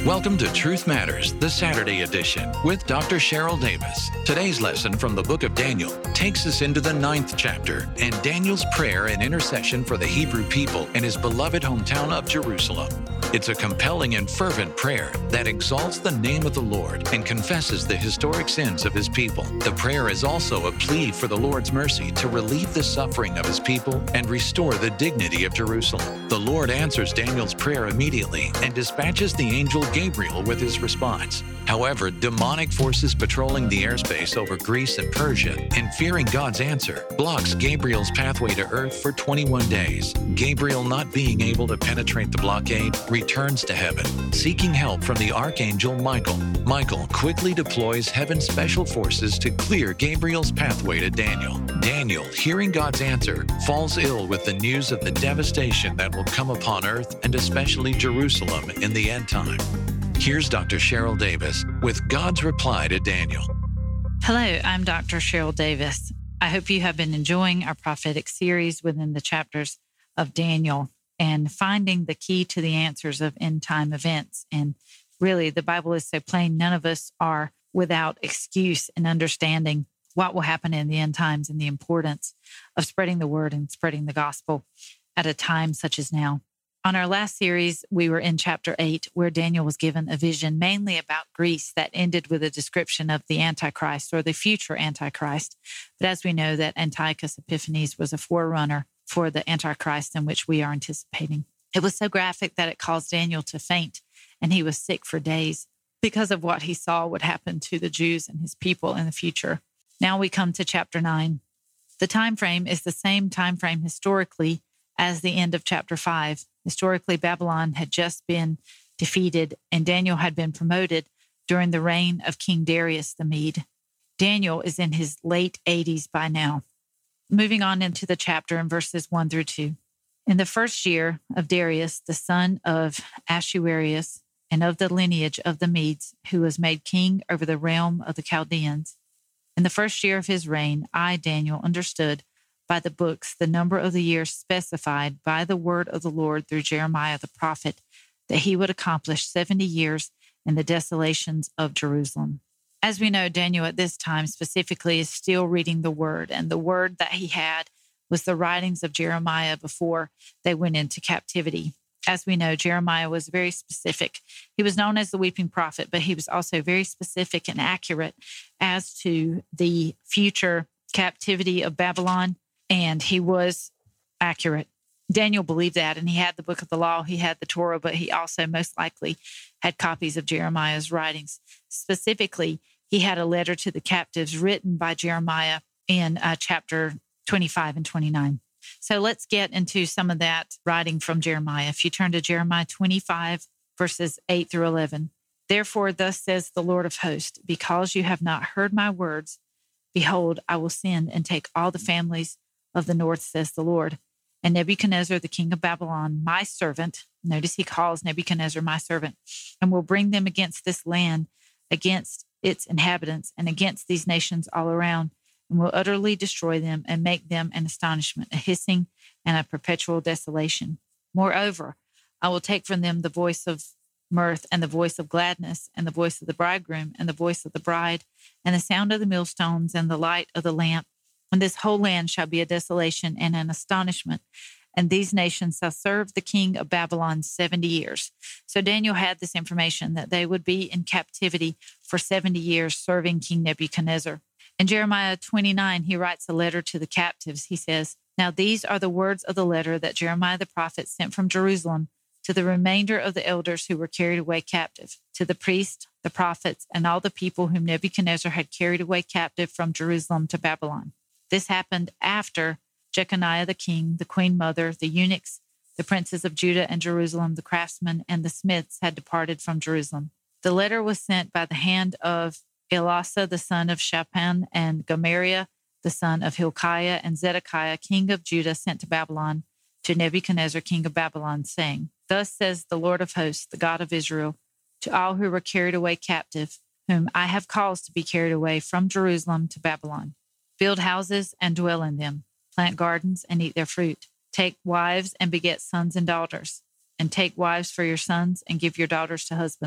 Welcome to Truth Matters, the Saturday edition, with Dr. Cheryl Davis. Today's lesson from the book of Daniel takes us into the 9th chapter and Daniel's prayer and intercession for the Hebrew people in his beloved hometown of Jerusalem. It's a compelling and fervent prayer that exalts the name of the Lord and confesses the historic sins of his people. The prayer is also a plea for the Lord's mercy to relieve the suffering of his people and restore the dignity of Jerusalem. The Lord answers Daniel's prayer immediately and dispatches the angel Gabriel with his response. However, demonic forces patrolling the airspace over Greece and Persia, and fearing God's answer, blocks Gabriel's pathway to Earth for 21 days. Gabriel, not being able to penetrate the blockade, returns to heaven, seeking help from the archangel Michael. Michael quickly deploys heaven's special forces to clear Gabriel's pathway to Daniel. Daniel, hearing God's answer, falls ill with the news of the devastation that will come upon Earth and especially Jerusalem in the end time. Here's Dr. Cheryl Davis with God's reply to Daniel. Hello, I'm Dr. Cheryl Davis. I hope you have been enjoying our prophetic series within the chapters of Daniel and finding the key to the answers of end-time events. And really, the Bible is so plain, none of us are without excuse in understanding what will happen in the end times and the importance of spreading the word and spreading the gospel at a time such as now. On our last series, we were in chapter 8, where Daniel was given a vision mainly about Greece that ended with a description of the Antichrist or the future Antichrist. But as we know, that Antiochus Epiphanes was a forerunner for the Antichrist in which we are anticipating. It was so graphic that it caused Daniel to faint, and he was sick for days because of what he saw would happen to the Jews and his people in the future. Now we come to chapter 9. The time frame is the same time frame historically as the end of chapter 5. Historically, Babylon had just been defeated, and Daniel had been promoted during the reign of King Darius the Mede. Daniel is in his late 80s by now. Moving on into the chapter in verses 1 through 2. In the first year of Darius, the son of Ahasuerus, and of the lineage of the Medes, who was made king over the realm of the Chaldeans, in the first year of his reign, I, Daniel, understood by the books the number of the years specified by the word of the Lord through Jeremiah the prophet, that he would accomplish 70 years in the desolations of Jerusalem. As we know, Daniel at this time specifically is still reading the word, and the word that he had was the writings of Jeremiah before they went into captivity. As we know, Jeremiah was very specific. He was known as the weeping prophet, but he was also very specific and accurate as to the future captivity of Babylon, and he was accurate. Daniel believed that, and he had the book of the law, he had the Torah, but he also most likely had copies of Jeremiah's writings. Specifically, he had a letter to the captives written by Jeremiah in chapter 25 and 29. So let's get into some of that writing from Jeremiah. If you turn to Jeremiah 25, verses 8 through 11. Therefore, thus says the Lord of hosts, because you have not heard my words, behold, I will send and take all the families of the north, says the Lord, and Nebuchadnezzar, the king of Babylon, my servant, notice he calls Nebuchadnezzar my servant, and will bring them against this land, against its inhabitants, and against these nations all around, and will utterly destroy them and make them an astonishment, a hissing, and a perpetual desolation. Moreover, I will take from them the voice of mirth and the voice of gladness and the voice of the bridegroom and the voice of the bride and the sound of the millstones and the light of the lamp. And this whole land shall be a desolation and an astonishment. And these nations shall serve the king of Babylon 70 years. So Daniel had this information that they would be in captivity for 70 years serving King Nebuchadnezzar. In Jeremiah 29, he writes a letter to the captives. He says, now these are the words of the letter that Jeremiah the prophet sent from Jerusalem to the remainder of the elders who were carried away captive, to the priests, the prophets, and all the people whom Nebuchadnezzar had carried away captive from Jerusalem to Babylon. This happened after Jeconiah the king, the queen mother, the eunuchs, the princes of Judah and Jerusalem, the craftsmen, and the smiths had departed from Jerusalem. The letter was sent by the hand of Elasah, the son of Shaphan, and Gamaliel, the son of Hilkiah, and Zedekiah, king of Judah, sent to Babylon, to Nebuchadnezzar, king of Babylon, saying, thus says the Lord of hosts, the God of Israel, to all who were carried away captive, whom I have caused to be carried away from Jerusalem to Babylon. Build houses and dwell in them. Plant gardens and eat their fruit. Take wives and beget sons and daughters. And take wives for your sons and give your daughters to husbands,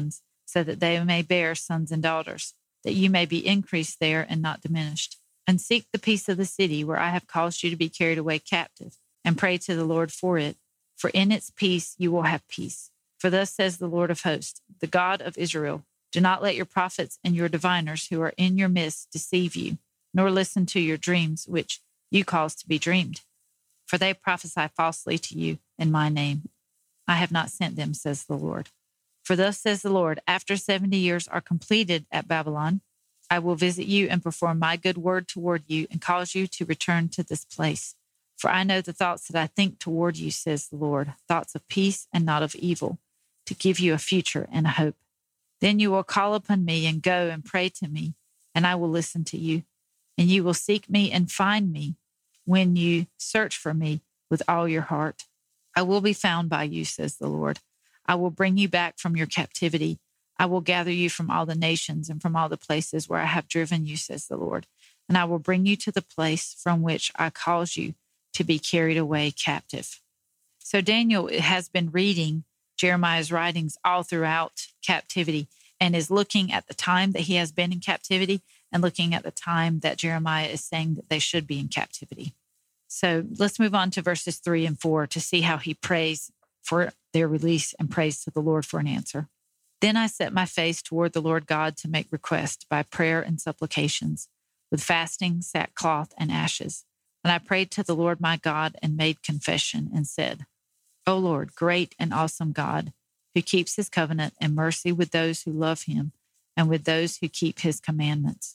so that they may bear sons and daughters, that you may be increased there and not diminished. And seek the peace of the city where I have caused you to be carried away captive, and pray to the Lord for it, for in its peace you will have peace. For thus says the Lord of hosts, the God of Israel, do not let your prophets and your diviners who are in your midst deceive you, nor listen to your dreams, which you cause to be dreamed. For they prophesy falsely to you in my name. I have not sent them, says the Lord. For thus says the Lord, after 70 years are completed at Babylon, I will visit you and perform my good word toward you and cause you to return to this place. For I know the thoughts that I think toward you, says the Lord, thoughts of peace and not of evil, to give you a future and a hope. Then you will call upon me and go and pray to me, and I will listen to you. And you will seek me and find me when you search for me with all your heart. I will be found by you, says the Lord. I will bring you back from your captivity. I will gather you from all the nations and from all the places where I have driven you, says the Lord. And I will bring you to the place from which I caused you to be carried away captive. So Daniel has been reading Jeremiah's writings all throughout captivity and is looking at the time that he has been in captivity and looking at the time that Jeremiah is saying that they should be in captivity. So let's move on to verses 3 and 4 to see how he prays for their release and prays to the Lord for an answer. Then I set my face toward the Lord God to make request by prayer and supplications, with fasting, sackcloth, and ashes. And I prayed to the Lord my God and made confession and said, O Lord, great and awesome God, who keeps his covenant and mercy with those who love him and with those who keep his commandments.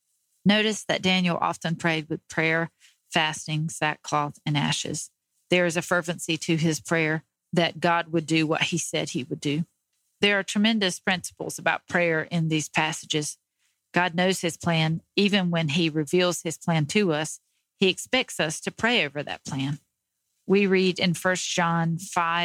Notice that Daniel often prayed with prayer, fasting, sackcloth, and ashes. There is a fervency to his prayer that God would do what he said he would do. There are tremendous principles about prayer in these passages. God knows his plan. Even when he reveals his plan to us, he expects us to pray over that plan. We read in 1 John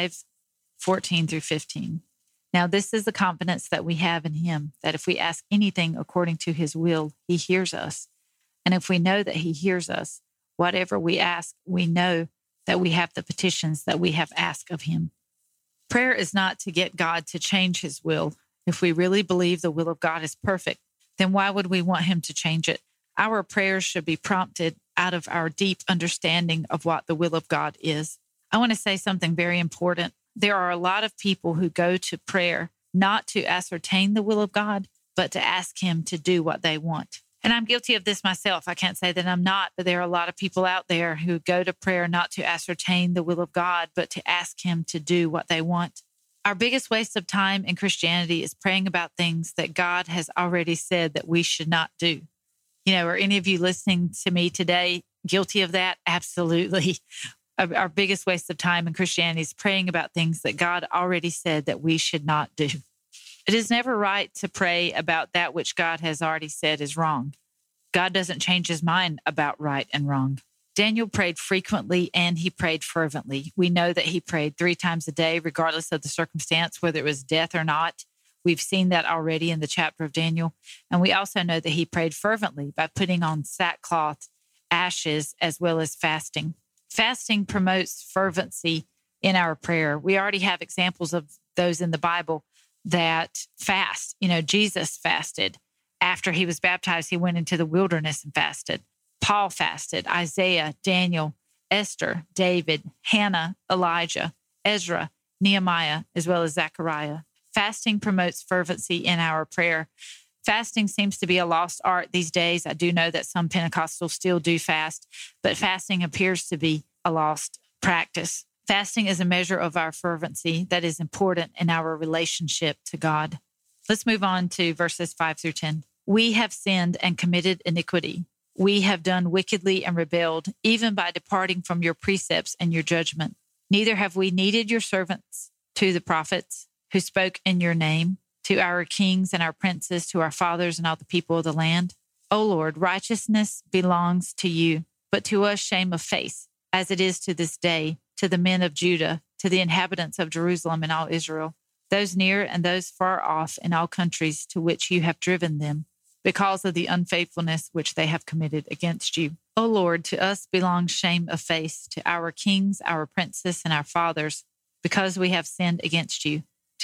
5:14 through 15. Now this is the confidence that we have in him, that if we ask anything according to his will, he hears us. And if we know that he hears us, whatever we ask, we know that we have the petitions that we have asked of him. Prayer is not to get God to change his will. If we really believe the will of God is perfect, then why would we want him to change it? Our prayers should be prompted out of our deep understanding of what the will of God is. I want to say something very important. There are a lot of people who go to prayer not to ascertain the will of God, but to ask him to do what they want. And I'm guilty of this myself. I can't say that I'm not, but there are a lot of people out there who go to prayer not to ascertain the will of God, but to ask him to do what they want. Our biggest waste of time in Christianity is praying about things that God has already said that we should not do. You know, are any of you listening to me today guilty of that? Absolutely. Our biggest waste of time in Christianity is praying about things that God already said that we should not do. It is never right to pray about that which God has already said is wrong. God doesn't change his mind about right and wrong. Daniel prayed frequently and he prayed fervently. We know that he prayed 3 times a day, regardless of the circumstance, whether it was death or not. We've seen that already in the chapter of Daniel. And we also know that he prayed fervently by putting on sackcloth, ashes, as well as fasting. Fasting promotes fervency in our prayer. We already have examples of those in the Bible that fast. You know, Jesus fasted. After he was baptized, he went into the wilderness and fasted. Paul fasted. Isaiah, Daniel, Esther, David, Hannah, Elijah, Ezra, Nehemiah, as well as Zechariah. Fasting promotes fervency in our prayer. Fasting seems to be a lost art these days. I do know that some Pentecostals still do fast, but fasting appears to be a lost practice. Fasting is a measure of our fervency that is important in our relationship to God. Let's move on to verses 5 through 10. We have sinned and committed iniquity. We have done wickedly and rebelled, even by departing from your precepts and your judgment. Neither have we needed your servants to the prophets who spoke in your name, to our kings and our princes, to our fathers and all the people of the land. O Lord, righteousness belongs to you, but to us shame of face, as it is to this day, to the men of Judah, to the inhabitants of Jerusalem and all Israel, those near and those far off in all countries to which you have driven them, because of the unfaithfulness which they have committed against you. O Lord, to us belongs shame of face, to our kings, our princes, and our fathers, because we have sinned against you.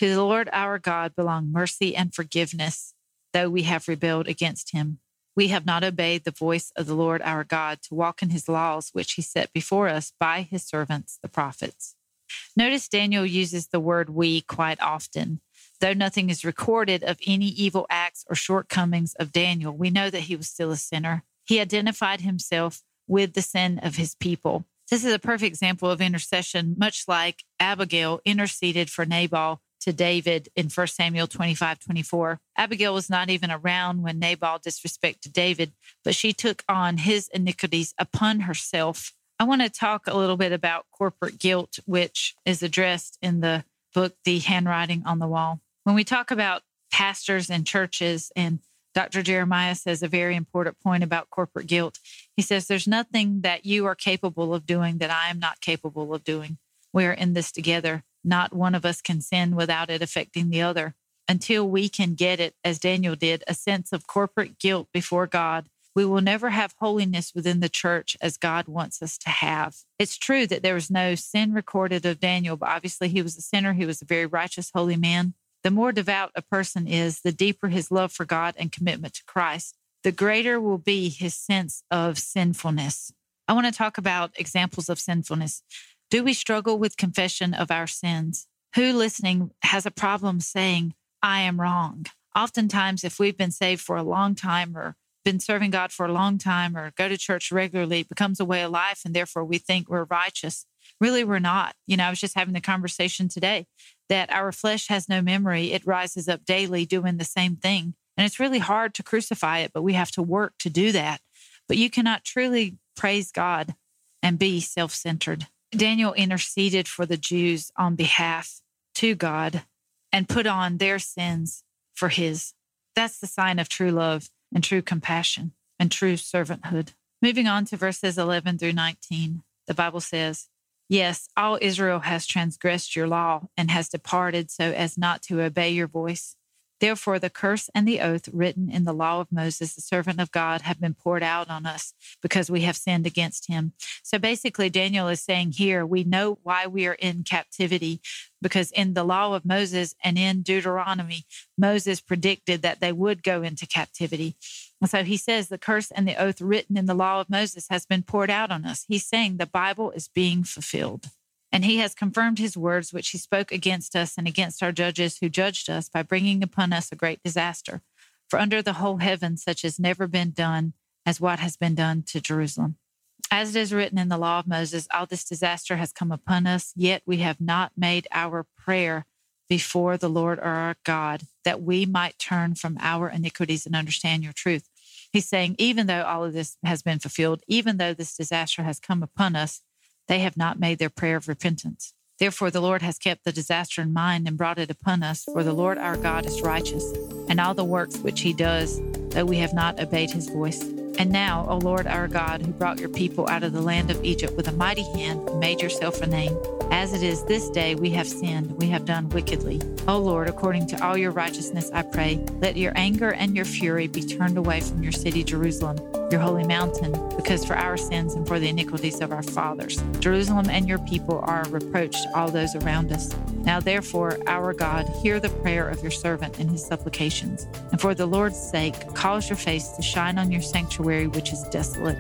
To the Lord our God belong mercy and forgiveness, though we have rebelled against him. We have not obeyed the voice of the Lord our God to walk in his laws, which he set before us by his servants, the prophets. Notice Daniel uses the word we quite often. Though nothing is recorded of any evil acts or shortcomings of Daniel, we know that he was still a sinner. He identified himself with the sin of his people. This is a perfect example of intercession, much like Abigail interceded for Nabal to David in 1 Samuel 25:24. Abigail was not even around when Nabal disrespected David, but she took on his iniquities upon herself. I want to talk a little bit about corporate guilt, which is addressed in the book, The Handwriting on the Wall. When we talk about pastors and churches, and Dr. Jeremiah says a very important point about corporate guilt. He says, there's nothing that you are capable of doing that I am not capable of doing. We are in this together. Not one of us can sin without it affecting the other. Until we can get it, as Daniel did, a sense of corporate guilt before God, we will never have holiness within the church as God wants us to have. It's true that there was no sin recorded of Daniel, but obviously he was a sinner. He was a very righteous, holy man. The more devout a person is, the deeper his love for God and commitment to Christ, the greater will be his sense of sinfulness. I want to talk about examples of sinfulness. Do we struggle with confession of our sins? Who listening has a problem saying, I am wrong? Oftentimes, if we've been saved for a long time or been serving God for a long time or go to church regularly, it becomes a way of life, and therefore we think we're righteous. Really, we're not. I was just having the conversation today that our flesh has no memory. It rises up daily doing the same thing. And it's really hard to crucify it, but we have to work to do that. But you cannot truly praise God and be self-centered. Daniel interceded for the Jews on behalf to God and put on their sins for his. That's the sign of true love and true compassion and true servanthood. Moving on to verses 11 through 19, the Bible says, yes, all Israel has transgressed your law and has departed so as not to obey your voice. Therefore, the curse and the oath written in the law of Moses, the servant of God, have been poured out on us because we have sinned against him. So basically, Daniel is saying here, we know why we are in captivity, because in the law of Moses and in Deuteronomy, Moses predicted that they would go into captivity. And so he says the curse and the oath written in the law of Moses has been poured out on us. He's saying the Bible is being fulfilled. And he has confirmed his words, which he spoke against us and against our judges who judged us by bringing upon us a great disaster. For under the whole heaven, such has never been done as what has been done to Jerusalem. As it is written in the law of Moses, all this disaster has come upon us, yet we have not made our prayer before the Lord our God, that we might turn from our iniquities and understand your truth. He's saying, even though all of this has been fulfilled, even though this disaster has come upon us, they have not made their prayer of repentance. Therefore, the Lord has kept the disaster in mind and brought it upon us, for the Lord our God is righteous, and all the works which he does, though we have not obeyed his voice. And now, O Lord our God, who brought your people out of the land of Egypt with a mighty hand and made yourself a name, as it is this day we have sinned, we have done wickedly. O Lord, according to all your righteousness, I pray, let your anger and your fury be turned away from your city, Jerusalem, your holy mountain, because for our sins and for the iniquities of our fathers, Jerusalem and your people are a reproach to all those around us. Now, therefore, our God, hear the prayer of your servant and his supplications. And for the Lord's sake, cause your face to shine on your sanctuary, which is desolate.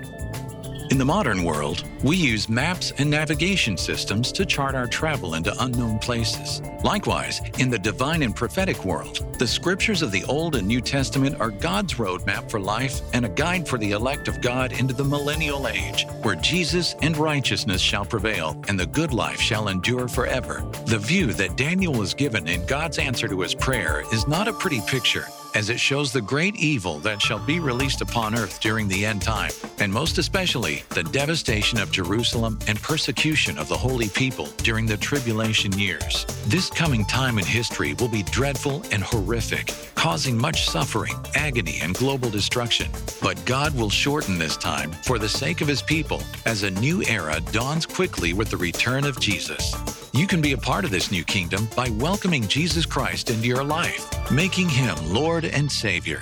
In the modern world, we use maps and navigation systems to chart our travel into unknown places. Likewise, in the divine and prophetic world, the scriptures of the Old and New Testament are God's roadmap for life and a guide for the elect of God into the millennial age, where Jesus and righteousness shall prevail and the good life shall endure forever. The view that Daniel was given in God's answer to his prayer is not a pretty picture, as it shows the great evil that shall be released upon earth during the end time, and most especially the devastation of Jerusalem and persecution of the holy people during the tribulation years. This coming time in history will be dreadful and horrific, causing much suffering, agony, and global destruction. But God will shorten this time for the sake of his people, as a new era dawns quickly with the return of Jesus. You can be a part of this new kingdom by welcoming Jesus Christ into your life, making him Lord and Savior.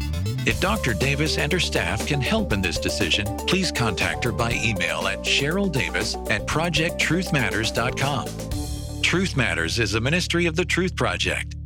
If Dr. Davis and her staff can help in this decision, please contact her by email at CherylDavis@ProjectTruthMatters.com. Truth Matters is a ministry of the Truth Project.